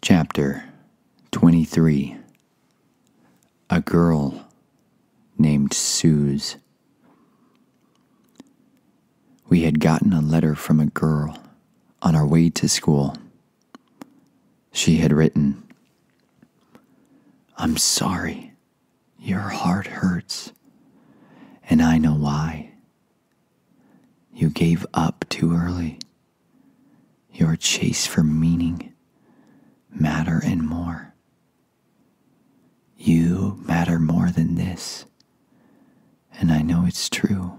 Chapter 23. A girl named Suze. We had gotten a letter from a girl on our way to school. She had written, "I'm sorry, your heart hurts, and I know why. You gave up too early. Your chase for meaning, matter, and more. You matter more than this, and I know it's true."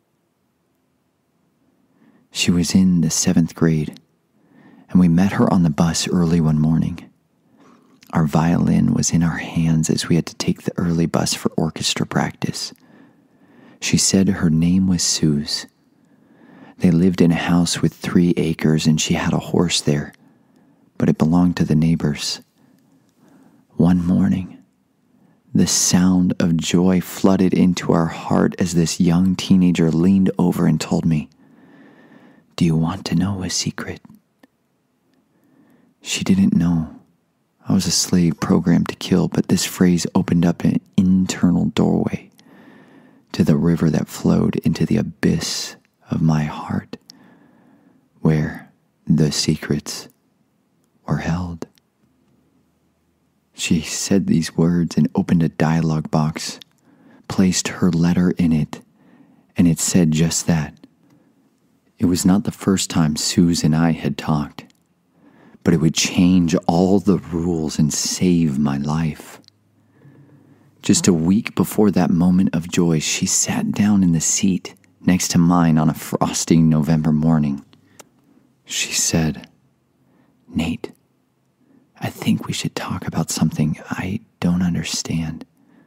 She was in the 7th grade, and we met her on the bus early one morning. Our violin was in our hands as we had to take the early bus for orchestra practice. She said her name was Suze. They lived in a house with 3 acres, and she had a horse there, but it belonged to the neighbors. One morning, the sound of joy flooded into our heart as this young teenager leaned over and told me, "Do you want to know a secret?" She didn't know I was a slave programmed to kill, but this phrase opened up an internal doorway to the river that flowed into the abyss of my heart, where the secrets were held. She said these words and opened a dialogue box, placed her letter in it, and it said just that. It was not the first time Suze and I had talked, but it would change all the rules and save my life. Just a week before that moment of joy, she sat down in the seat next to mine on a frosty November morning. She said, "Nate, I think we should talk about something I don't understand."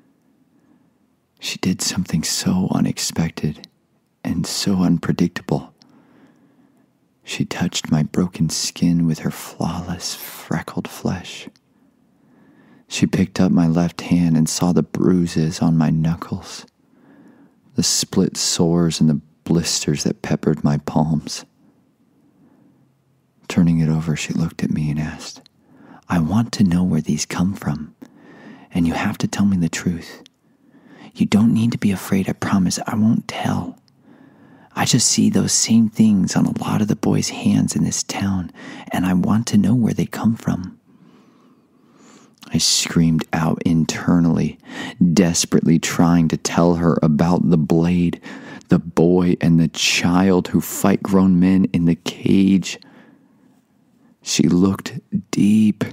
She did something so unexpected and so unpredictable. She touched my broken skin with her flawless, freckled flesh. She picked up my left hand and saw the bruises on my knuckles, the split sores and the blisters that peppered my palms. Turning it over, she looked at me and asked, "I want to know where these come from, and you have to tell me the truth. You don't need to be afraid, I promise. I won't tell. I just see those same things on a lot of the boys' hands in this town, and I want to know where they come from." I screamed out internally, desperately trying to tell her about the blade, the boy, and the child who fight grown men in the cage. She looked deep.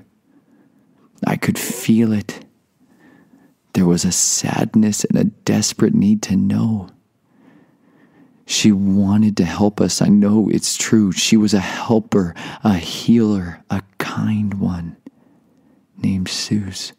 I could feel it. There was a sadness and a desperate need to know. She wanted to help us. I know it's true. She was a helper, a healer, a kind one, named Suze.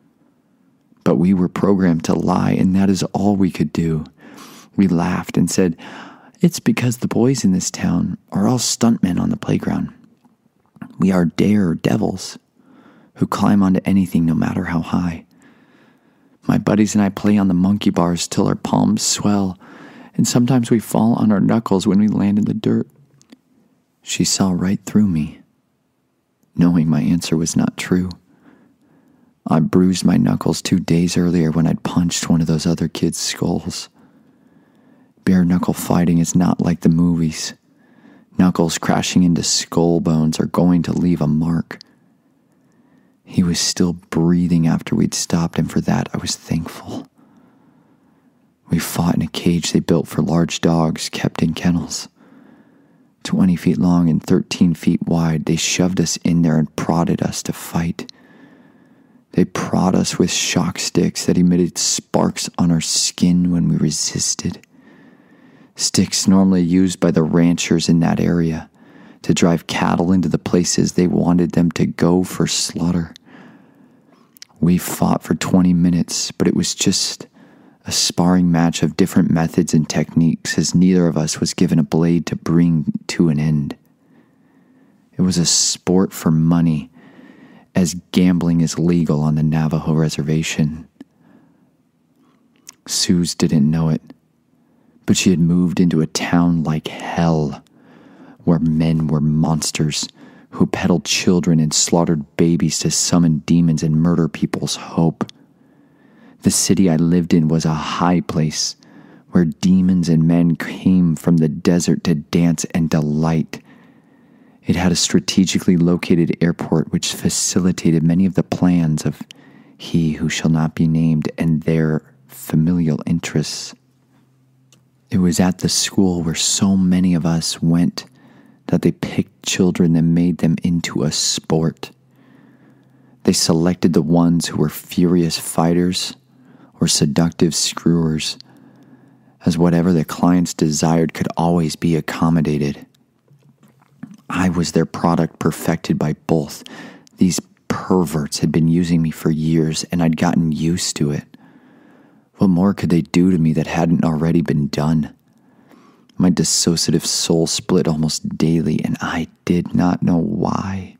But we were programmed to lie, and that is all we could do. We laughed and said, "It's because the boys in this town are all stuntmen on the playground. We are daredevils who climb onto anything no matter how high. My buddies and I play on the monkey bars till our palms swell, and sometimes we fall on our knuckles when we land in the dirt." She saw right through me, knowing my answer was not true. I bruised my knuckles 2 days earlier when I'd punched one of those other kids' skulls. Bare knuckle fighting is not like the movies. Knuckles crashing into skull bones are going to leave a mark. He was still breathing after we'd stopped, and for that I was thankful. We fought in a cage they built for large dogs kept in kennels. 20 feet long and 13 feet wide, they shoved us in there and prodded us to fight. They prod us with shock sticks that emitted sparks on our skin when we resisted. Sticks normally used by the ranchers in that area to drive cattle into the places they wanted them to go for slaughter. We fought for 20 minutes, but it was just a sparring match of different methods and techniques, as neither of us was given a blade to bring to an end. It was a sport for money, as gambling is legal on the Navajo reservation. Suze didn't know it, but she had moved into a town like hell, where men were monsters who peddled children and slaughtered babies to summon demons and murder people's hope. The city I lived in was a high place where demons and men came from the desert to dance and delight. It had a strategically located airport which facilitated many of the plans of he who shall not be named and their familial interests. It was at the school where so many of us went that they picked children and made them into a sport. They selected the ones who were furious fighters or seductive screwers, as whatever the clients desired could always be accommodated. I was their product perfected by both. These perverts had been using me for years, and I'd gotten used to it. What more could they do to me that hadn't already been done? My dissociative soul split almost daily, and I did not know why.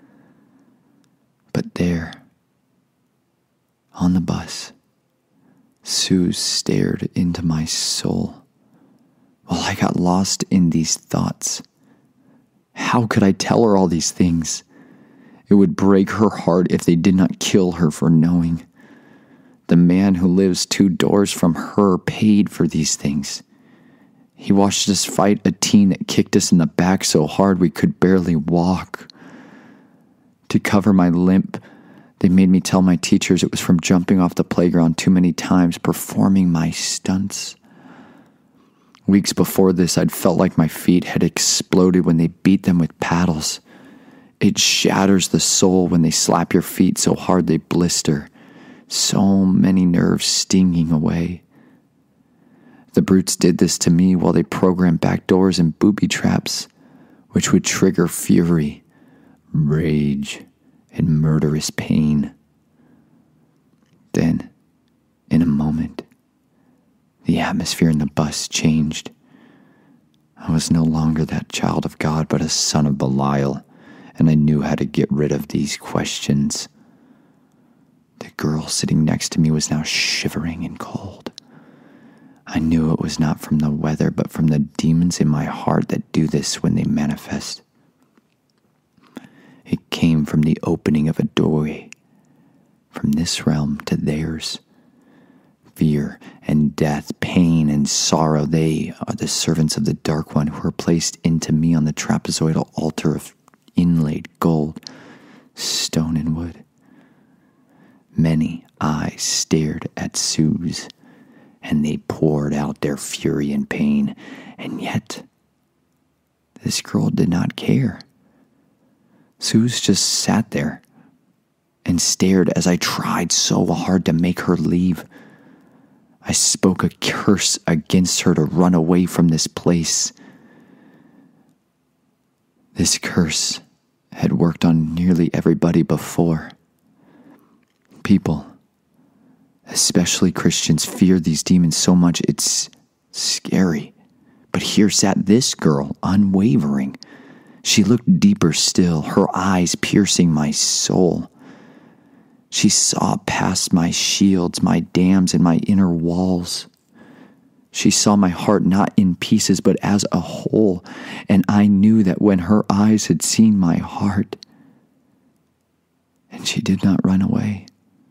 But there, on the bus, Suze stared into my soul while I got lost in these thoughts. How could I tell her all these things? It would break her heart if they did not kill her for knowing. The man who lives 2 doors from her paid for these things. He watched us fight a teen that kicked us in the back so hard we could barely walk. To cover my limp, they made me tell my teachers it was from jumping off the playground too many times, performing my stunts. Weeks before this, I'd felt like my feet had exploded when they beat them with paddles. It shatters the soul when they slap your feet so hard they blister. So many nerves stinging away. The brutes did this to me while they programmed back doors and booby traps, which would trigger fury, rage, and murderous pain. Then, in a moment, the atmosphere in the bus changed. I was no longer that child of God, but a son of Belial, and I knew how to get rid of these questions. The girl sitting next to me was now shivering and cold. I knew it was not from the weather, but from the demons in my heart that do this when they manifest. It came from the opening of a doorway, from this realm to theirs. Fear and death, pain and sorrow, they are the servants of the Dark One who are placed into me on the trapezoidal altar of inlaid gold, stone and wood. Many eyes stared at Suze, and they poured out their fury and pain, and yet this girl did not care. Suze just sat there and stared as I tried so hard to make her leave. I spoke a curse against her to run away from this place. This curse had worked on nearly everybody before. People, especially Christians, fear these demons so much it's scary. But here sat this girl, unwavering. She looked deeper still, her eyes piercing my soul. She saw past my shields, my dams, and my inner walls. She saw my heart not in pieces, but as a whole, and I knew that when her eyes had seen my heart, and she did not run away.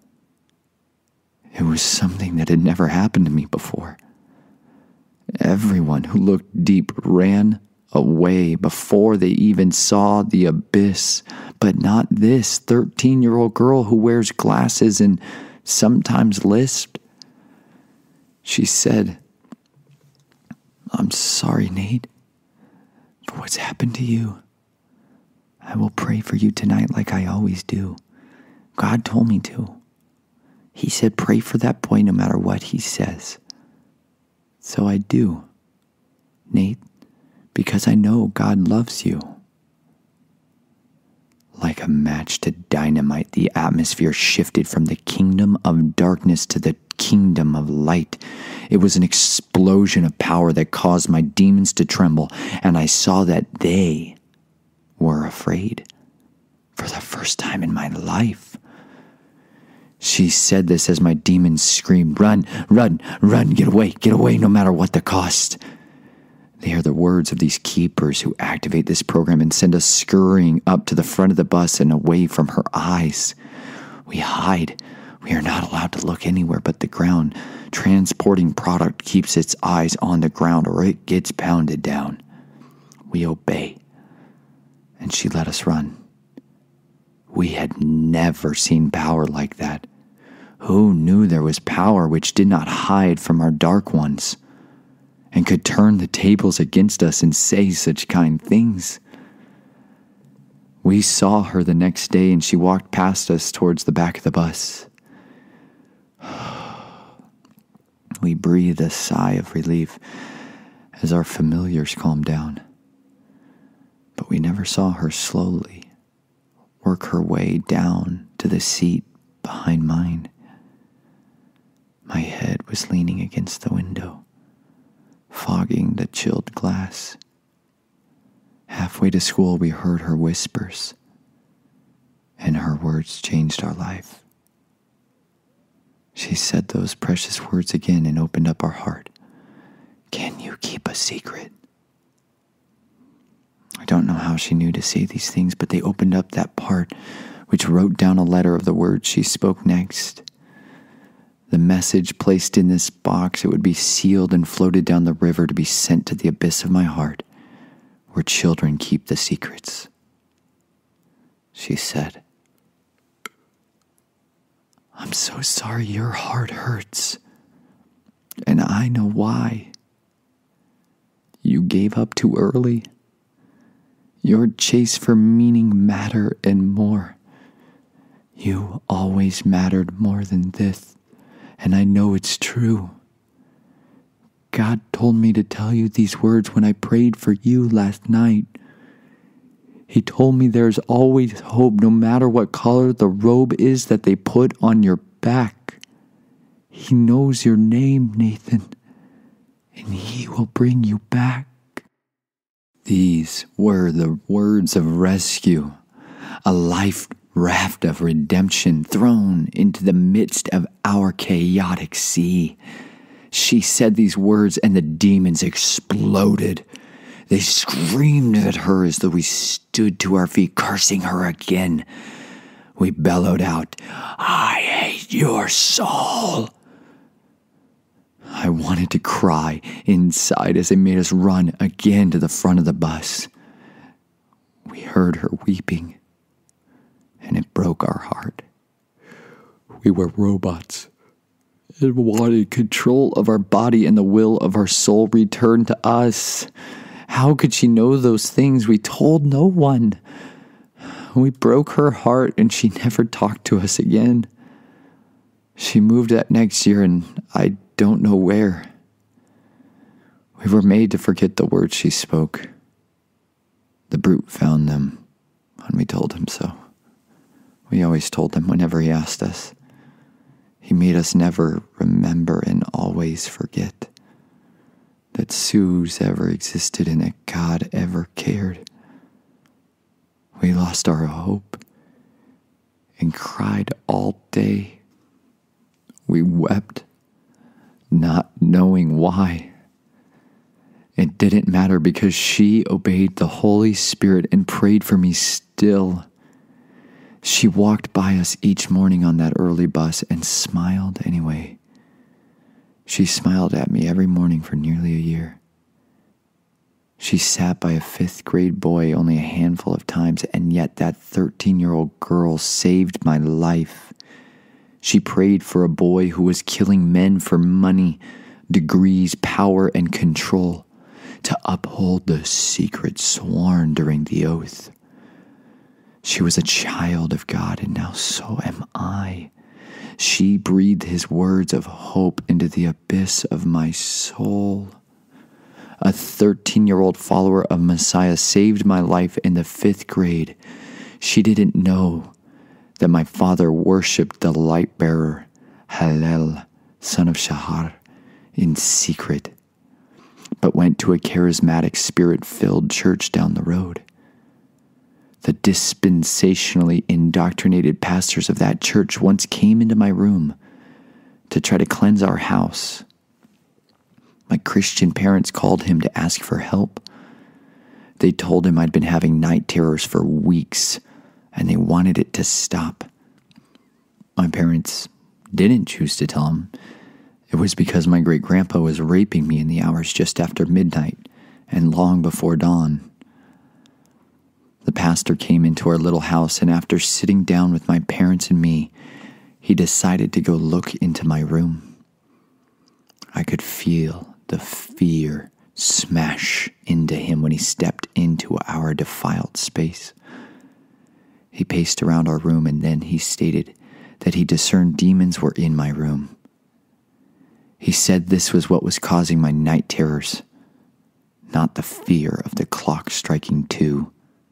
It was something that had never happened to me before. Everyone who looked deep ran away before they even saw the abyss, but not this 13-year-old girl who wears glasses and sometimes lisped. She said, "I'm sorry, Nate, for what's happened to you. I will pray for you tonight like I always do. God told me to. He said pray for that boy no matter what he says. So I do, Nate, because I know God loves you." Like a match to dynamite, the atmosphere shifted from the kingdom of darkness to the kingdom of light. It was an explosion of power that caused my demons to tremble, and I saw that they were afraid for the first time in my life. She said this as my demons screamed, "Run, run, run, get away, no matter what the cost." They are the words of these keepers who activate this program and send us scurrying up to the front of the bus and away from her eyes. We hide. We are not allowed to look anywhere but the ground. Transporting product keeps its eyes on the ground or it gets pounded down. We obey. And she let us run. We had never seen power like that. Who knew there was power which did not hide from our dark ones and could turn the tables against us and say such kind things? We saw her the next day and she walked past us towards the back of the bus. We breathed a sigh of relief as our familiars calmed down. But we never saw her slowly work her way down to the seat behind mine. My head was leaning against the window, fogging the chilled glass. Halfway to school, we heard her whispers, and her words changed our life. She said those precious words again and opened up our heart. Can you keep a secret? I don't know how she knew to say these things, but they opened up that part which wrote down a letter of the words she spoke next. The message placed in this box, it would be sealed and floated down the river to be sent to the abyss of my heart, where children keep the secrets. She said, I'm so sorry your heart hurts, and I know why. You gave up too early. Your chase for meaning, matter, and more. You always mattered more than this, and I know it's true. God told me to tell you these words when I prayed for you last night. He told me there's always hope no matter what color the robe is that they put on your back. He knows your name, Nathan, and he will bring you back. These were the words of rescue, a life raft of redemption thrown into the midst of our chaotic sea. She said these words and the demons exploded. They screamed at her as though we stood to our feet, cursing her again. We bellowed out, I hate your soul. I wanted to cry inside as they made us run again to the front of the bus. We heard her weeping, and it broke our heart. We were robots and wanted control of our body and the will of our soul returned to us. How could she know those things? We told no one. We broke her heart and she never talked to us again. She moved that next year and I don't know where. We were made to forget the words she spoke. The brute found them when we told him so. We always told him whenever he asked us. He made us never remember and always forget that Suze ever existed and that God ever cared. We lost our hope and cried all day. We wept, not knowing why. It didn't matter because she obeyed the Holy Spirit and prayed for me still. She walked by us each morning on that early bus and smiled anyway. She smiled at me every morning for nearly a year. She sat by a 5th grade boy only a handful of times, and yet that 13-year-old girl saved my life. She prayed for a boy who was killing men for money, degrees, power, and control, to uphold the secret sworn during the oath. She was a child of God, and now so am I. She breathed his words of hope into the abyss of my soul. A 13-year-old follower of Messiah saved my life in the 5th grade. She didn't know that my father worshipped the light bearer, Hallel, son of Shahar, in secret, but went to a charismatic, spirit-filled church down the road. The dispensationally indoctrinated pastors of that church once came into my room to try to cleanse our house. My Christian parents called him to ask for help. They told him I'd been having night terrors for weeks, and they wanted it to stop. My parents didn't choose to tell him. It was because my great-grandpa was raping me in the hours just after midnight and long before dawn. The pastor came into our little house, and after sitting down with my parents and me, he decided to go look into my room. I could feel the fear smash into him when he stepped into our defiled space. He paced around our room, and then he stated that he discerned demons were in my room. He said this was what was causing my night terrors, not the fear of the clock striking 2.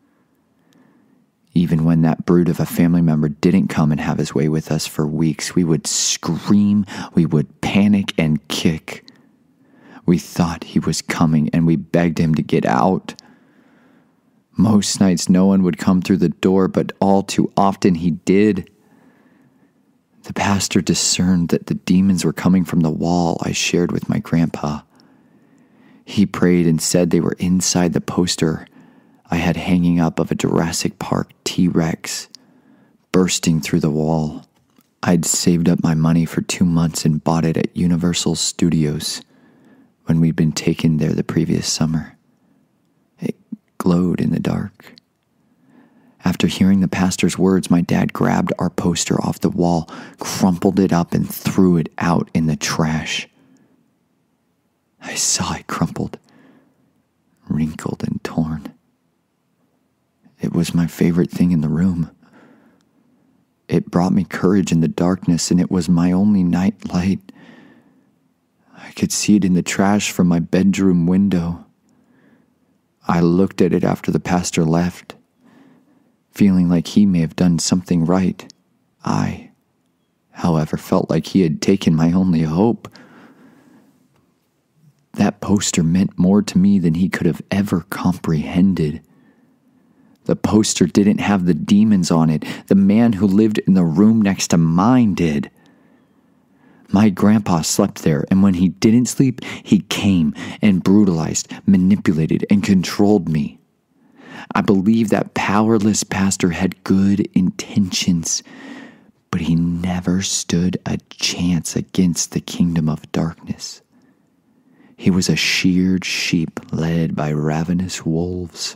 Even when that brute of a family member didn't come and have his way with us for weeks, we would scream, we would panic and kick. We thought he was coming, and we begged him to get out. Most nights no one would come through the door, but all too often he did. The pastor discerned that the demons were coming from the wall I shared with my grandpa. He prayed and said they were inside the poster I had hanging up of a Jurassic Park T-Rex bursting through the wall. I'd saved up my money for 2 months and bought it at Universal Studios when we'd been taken there the previous summer. It glowed in the dark. After hearing the pastor's words, my dad grabbed our poster off the wall, crumpled it up, and threw it out in the trash. I saw it crumpled, wrinkled, and torn. It was my favorite thing in the room. It brought me courage in the darkness, and it was my only night light. I could see it in the trash from my bedroom window. I looked at it after the pastor left, feeling like he may have done something right. I, however, felt like he had taken my only hope. That poster meant more to me than he could have ever comprehended. The poster didn't have the demons on it. The man who lived in the room next to mine did. My grandpa slept there, and when he didn't sleep, he came and brutalized, manipulated, and controlled me. I believe that powerless pastor had good intentions, but he never stood a chance against the kingdom of darkness. He was a sheared sheep led by ravenous wolves.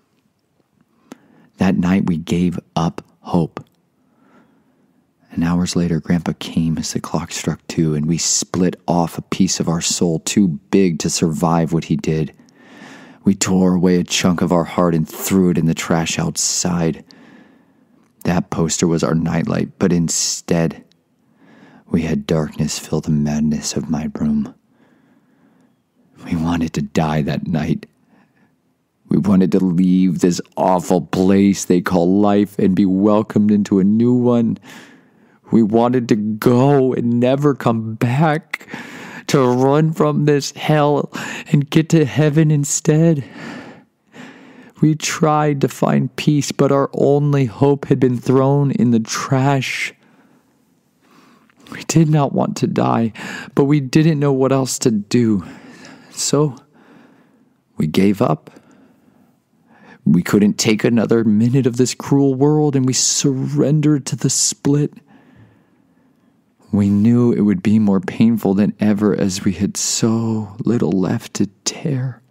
That night we gave up hope. And hours later, Grandpa came as the clock struck 2, and we split off a piece of our soul too big to survive what he did. We tore away a chunk of our heart and threw it in the trash outside. That poster was our nightlight, but instead, we had darkness fill the madness of my room. We wanted to die that night. We wanted to leave this awful place they call life and be welcomed into a new one. We wanted to go and never come back, to run from this hell and get to heaven instead. We tried to find peace, but our only hope had been thrown in the trash. We did not want to die, but we didn't know what else to do. So we gave up. We couldn't take another minute of this cruel world, and we surrendered to the split. We knew it would be more painful than ever, as we had so little left to tear.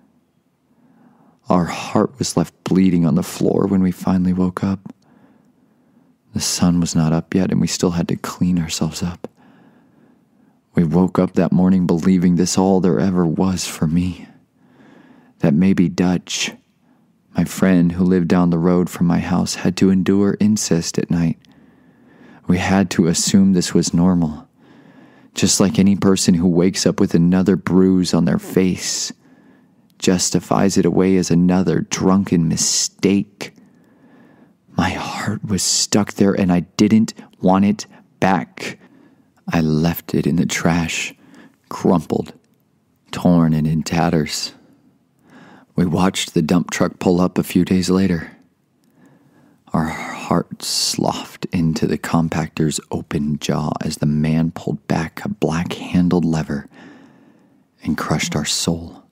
Our heart was left bleeding on the floor when we finally woke up. The sun was not up yet, and we still had to clean ourselves up. We woke up that morning believing this all there ever was for me. That maybe Dutch, my friend who lived down the road from my house, had to endure incest at night. We had to assume this was normal, just like any person who wakes up with another bruise on their face justifies it away as another drunken mistake. My heart was stuck there, and I didn't want it back. I left it in the trash, crumpled, torn, and in tatters. We watched the dump truck pull up a few days later. Our hearts sloughed into the compactor's open jaw as the man pulled back a black-handled lever and crushed our soul.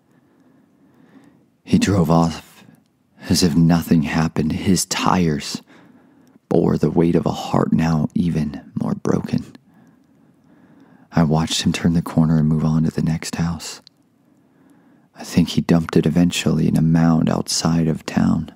He drove off as if nothing happened. His tires bore the weight of a heart now even more broken. I watched him turn the corner and move on to the next house. I think he dumped it eventually in a mound outside of town.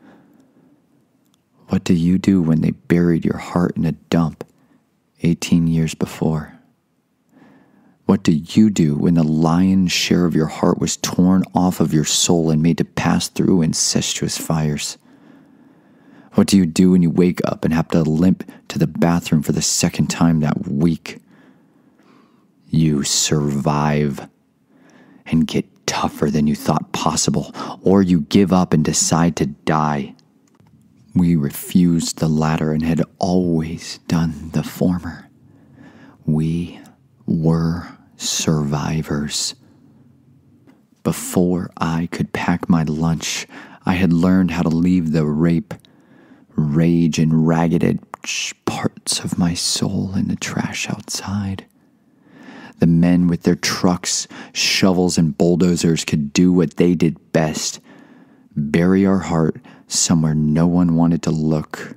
What do you do when they buried your heart in a dump 18 years before? What do you do when the lion's share of your heart was torn off of your soul and made to pass through incestuous fires? What do you do when you wake up and have to limp to the bathroom for the second time that week? You survive and get tougher than you thought possible, or you give up and decide to die. We refused the latter and had always done the former. We were survivors. Before I could pack my lunch, I had learned how to leave the rape, rage, and ragged edge parts of my soul in the trash outside. The men with their trucks, shovels, and bulldozers could do what they did best: bury our heart somewhere no one wanted to look.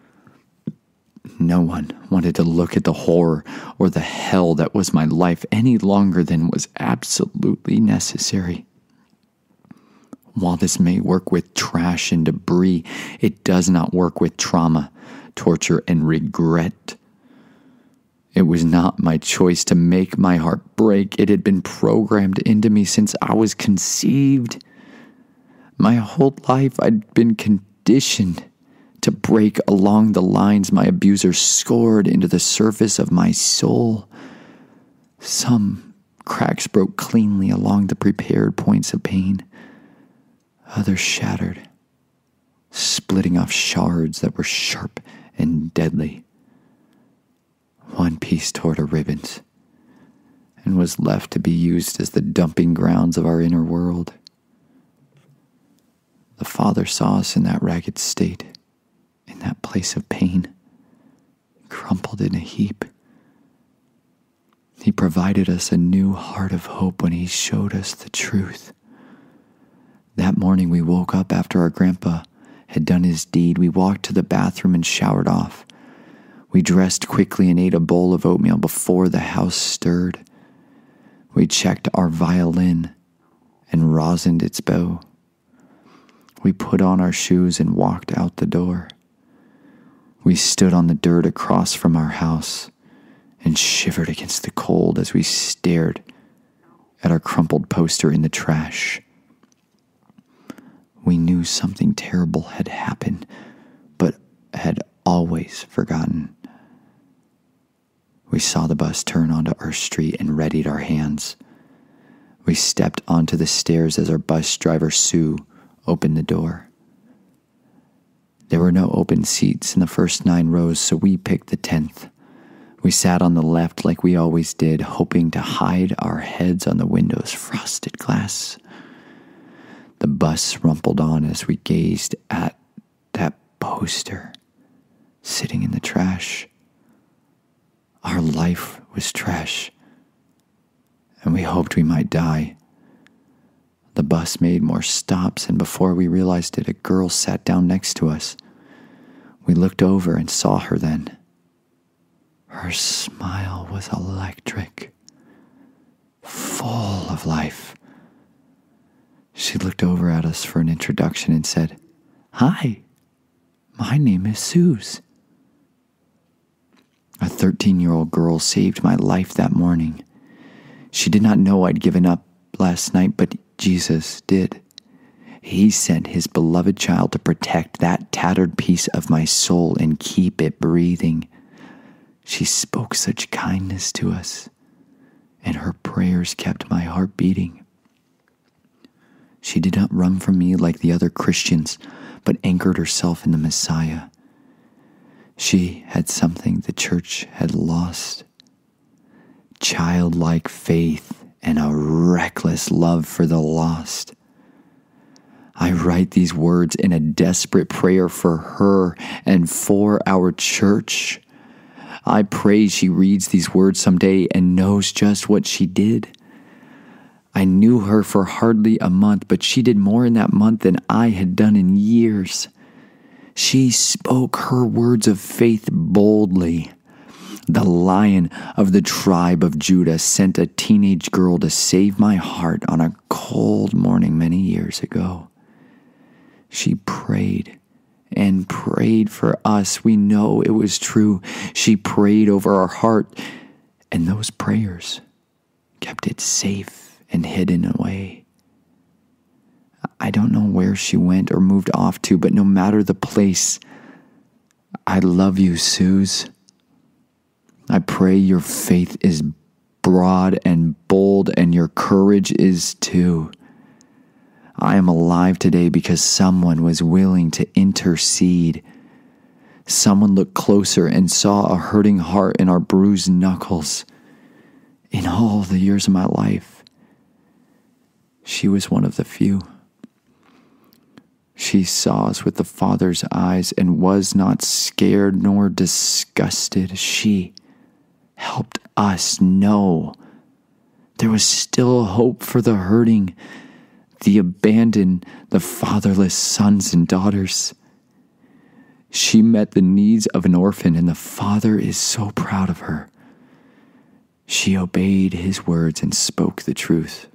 No one wanted to look at the horror or the hell that was my life any longer than was absolutely necessary. While this may work with trash and debris, it does not work with trauma, torture, and regret. It was not my choice to make my heart break. It had been programmed into me since I was conceived. My whole life I'd been conditioned to break along the lines my abuser scored into the surface of my soul. Some cracks broke cleanly along the prepared points of pain. Others shattered, splitting off shards that were sharp and deadly. One piece tore to ribbons and was left to be used as the dumping grounds of our inner world. The Father saw us in that ragged state, in that place of pain, crumpled in a heap. He provided us a new heart of hope when He showed us the truth. That morning we woke up after our grandpa had done his deed. We walked to the bathroom and showered off. We dressed quickly and ate a bowl of oatmeal before the house stirred. We checked our violin and rosined its bow. We put on our shoes and walked out the door. We stood on the dirt across from our house and shivered against the cold as we stared at our crumpled poster in the trash. We knew something terrible had happened, but had always forgotten. We saw the bus turn onto our street and readied our hands. We stepped onto the stairs as our bus driver, Sue, opened the door. There were no open seats in the first 9 rows, so we picked the 10th. We sat on the left like we always did, hoping to hide our heads on the window's frosted glass. The bus rumbled on as we gazed at that poster sitting in the trash. Our life was trash, and we hoped we might die. The bus made more stops, and before we realized it, a girl sat down next to us. We looked over and saw her then. Her smile was electric, full of life. She looked over at us for an introduction and said, "Hi, my name is Suze." A 13-year-old girl saved my life that morning. She did not know I'd given up last night, but Jesus did. He sent His beloved child to protect that tattered piece of my soul and keep it breathing. She spoke such kindness to us, and her prayers kept my heart beating. She did not run from me like the other Christians, but anchored herself in the Messiah. She had something the church had lost: childlike faith and a reckless love for the lost. I write these words in a desperate prayer for her and for our church. I pray she reads these words someday and knows just what she did. I knew her for hardly a month, but she did more in that month than I had done in years. She spoke her words of faith boldly. The Lion of the tribe of Judah sent a teenage girl to save my heart on a cold morning many years ago. She prayed and prayed for us. We know it was true. She prayed over our heart, and those prayers kept it safe and hidden away. I don't know where she went or moved off to, but no matter the place, I love you, Suze. I pray your faith is broad and bold, and your courage is too. I am alive today because someone was willing to intercede. Someone looked closer and saw a hurting heart in our bruised knuckles. In all the years of my life, she was one of the few. She saw us with the Father's eyes and was not scared nor disgusted. She helped us know there was still hope for the hurting, the abandoned, the fatherless sons and daughters. She met the needs of an orphan, and the Father is so proud of her. She obeyed his words and spoke the truth.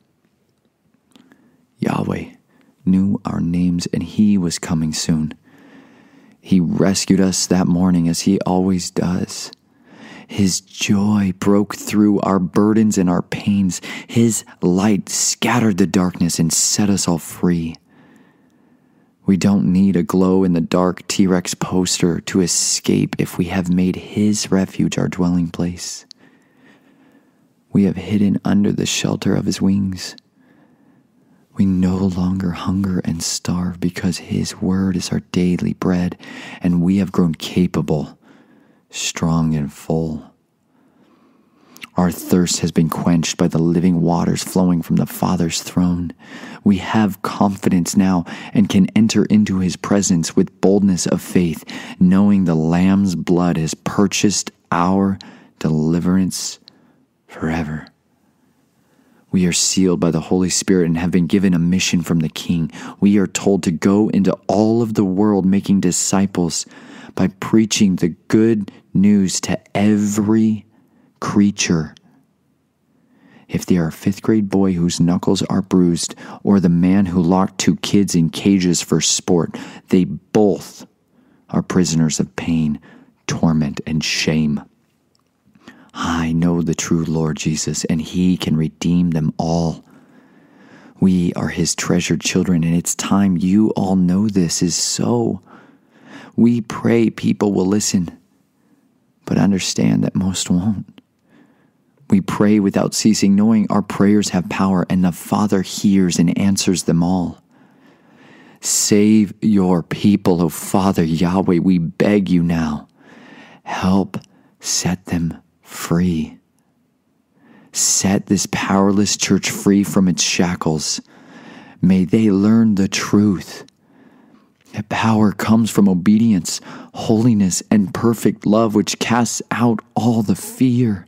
Yahweh knew our names, and he was coming soon. He rescued us that morning, as he always does. His joy broke through our burdens and our pains. His light scattered the darkness and set us all free. We don't need a glow-in-the-dark T-Rex poster to escape if we have made his refuge our dwelling place. We have hidden under the shelter of his wings. We no longer hunger and starve because his word is our daily bread, and we have grown capable, strong and full. Our thirst has been quenched by the living waters flowing from the Father's throne. We have confidence now and can enter into his presence with boldness of faith, knowing the Lamb's blood has purchased our deliverance forever. We are sealed by the Holy Spirit and have been given a mission from the King. We are told to go into all of the world making disciples by preaching the good news to every creature. If they are a fifth-grade boy whose knuckles are bruised, or the man who locked two kids in cages for sport, they both are prisoners of pain, torment, and shame. I know the true Lord Jesus, and he can redeem them all. We are his treasured children, and it's time you all know this is so. We pray people will listen, but understand that most won't. We pray without ceasing, knowing our prayers have power, and the Father hears and answers them all. Save your people, O Father Yahweh, we beg you now. Help set them free. Set this powerless church free from its shackles. May they learn the truth. That power comes from obedience, holiness, and perfect love, which casts out all the fear.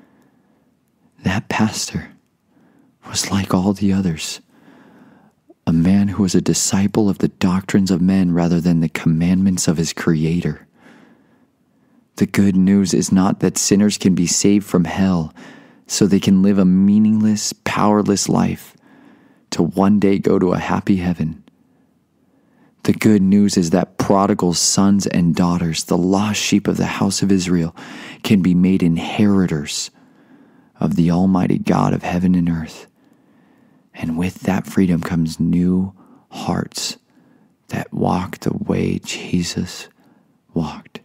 That pastor was like all the others, a man who was a disciple of the doctrines of men rather than the commandments of his Creator. The good news is not that sinners can be saved from hell so they can live a meaningless, powerless life to one day go to a happy heaven. The good news is that prodigal sons and daughters, the lost sheep of the house of Israel, can be made inheritors of the Almighty God of heaven and earth. And with that freedom comes new hearts that walk the way Jesus walked.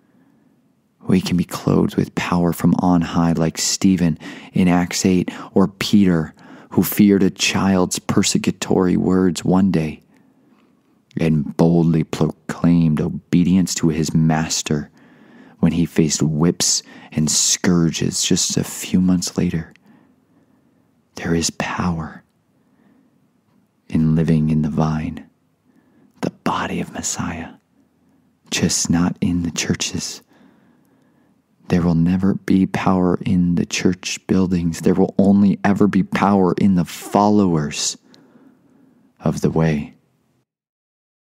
We can be clothed with power from on high, like Stephen in Acts 8, or Peter, who feared a child's persecutory words one day and boldly proclaimed obedience to his master when he faced whips and scourges just a few months later. There is power in living in the vine, the body of Messiah, just not in the churches. There will never be power in the church buildings. There will only ever be power in the followers of the way.